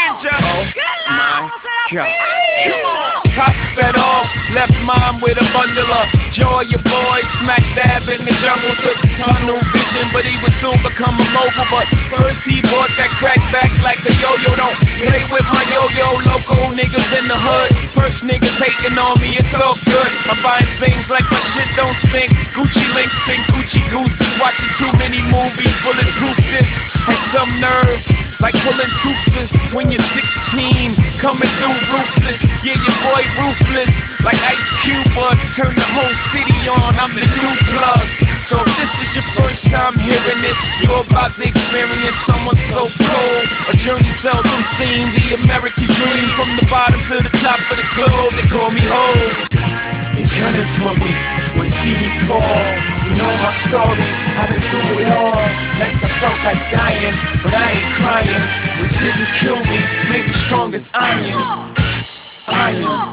ninja. Oh my God. Come on. Pop sped off, left mom with a bundle of joy. Your boy smack dab in the jungle, took tunnel vision, but he would soon become a mogul. But first he bought that crack back like a yo-yo. Don't play with my yo-yo, local niggas in the hood. First niggas hating on me, it's all good. I'm buying things like my shit don't stink. Gucci links and Gucci goosey. Watching too many movies, bulletproof this. Had some nerve, like pulling toothless when you're 16, coming through ruthless. Yeah, your boy ruthless, like Ice Cube was. Turn the whole city on, I'm the new plug. So if this is your first time hearing this, you're about to experience someone so cold. A journey seldom seen, the American dream. From the bottom to the top of the globe, they call me Hov. They gunning for me when see me fall. You know my story, I've been through it all. Nights I felt like dying, but I ain't crying. What didn't kill me made me strong as iron. Iron.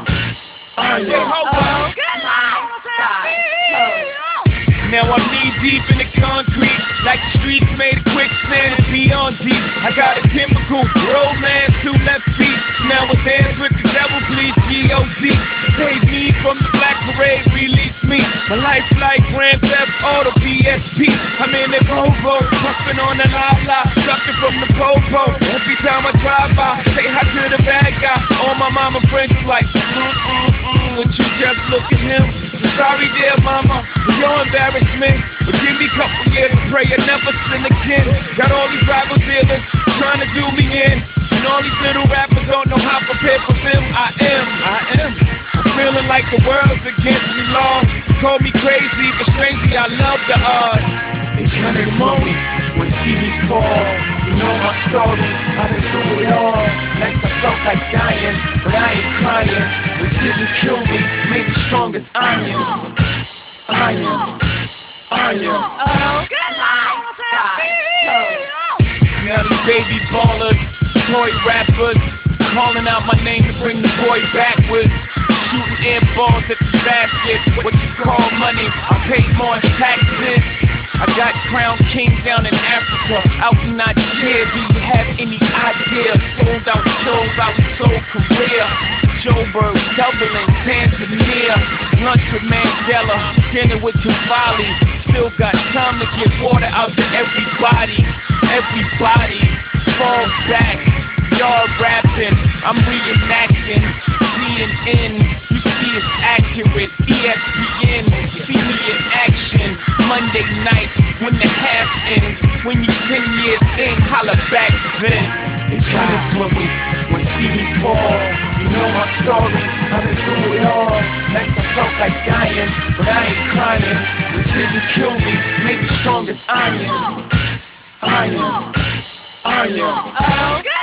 Now I'm knee deep in the concrete, like the streets made of quicksand and beyond deep. I got a typical romance, 2 left feet. Now a dance with the devil, please, G.O.D. Save me from the black parade, release me. My life like Grand Theft Auto PSP. I'm in the Volvo, puffing on the la-la, sucking from the popo. Every time I drive by, say hi to the bad guy. All my mama friends is like, would you just look at him? Sorry dear mama, for your embarrassment, but give me a couple years to pray I never sin again. Got all these rival dealers trying to do me in, and all these little rappers don't know how prepared for them I am. I'm feeling like the world's against me, Lord. Call me crazy, but strangely I love the odds. They gunning for me when see me fall. You know my story, I've been through it all. Nights I felt like dying, but I ain't crying. What didn't kill me made me strong as iron. Iron. Now these baby ballers, toy rappers, calling out my name to bring the boy backwards. Shooting air balls at the basket, what you call money, I pay more in taxes. I got Crown King down in Africa, out in Nigeria. Do you have any idea? Sold out shows, I was so career. Joburg, Dublin, Tanzania. Lunch with Mandela, dinner with Cavalli. Still got time to get water out to everybody. Everybody, fall back. Y'all rapping, I'm reenacting. CNN, you see it's accurate. ESPN, see me in action. Monday night, when the half ends. When you 10 years in, holla back then. They gunning for me when see me fall. You know my story, I've been through it all. Nights I felt like dying, but I ain't crying. What didn't kill me made me strong as iron. Iron.